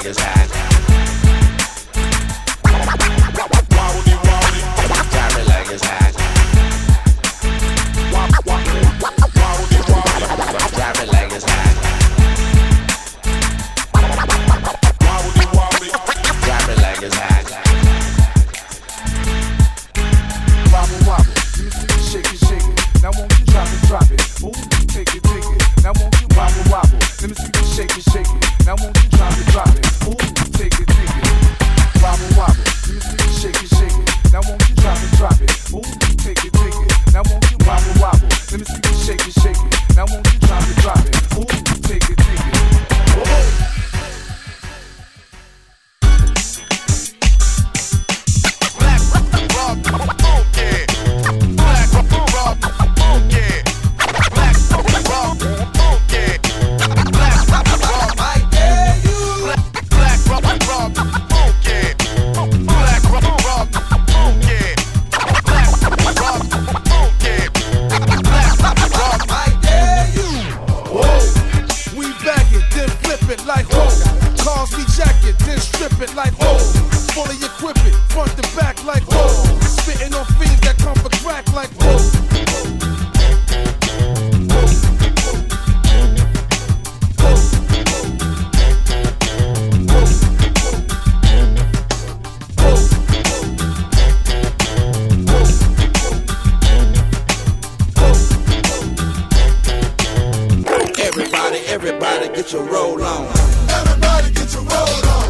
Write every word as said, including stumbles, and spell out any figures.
like it's hot. Drop it like it's hot. Drop it like it's hot. Drop it like it's hot. Wobble, wobble, let me see you shake it, shake it. Now won't you drop it, drop it. Move, take it, take it. Now won't you wobble, wobble. Let me see you shake it, shake it. Now won't you drop it, drop it. Move, take it, take it. Wobble, wobble, let me see you shake it, shake it. Now won't you drop it, drop it. Move, take it, take it. Now won't you wobble, wobble. Let me see you shake it, shake it. Now won't you drop it, drop it. Move, take it, take it. Whoa. Like ho, cars we jacket, then strip it like ho. Fully equip it, front to back like ho. Spitting on fiends that come for crack like ho. Everybody, everybody get your roll on. Everybody get your roll on.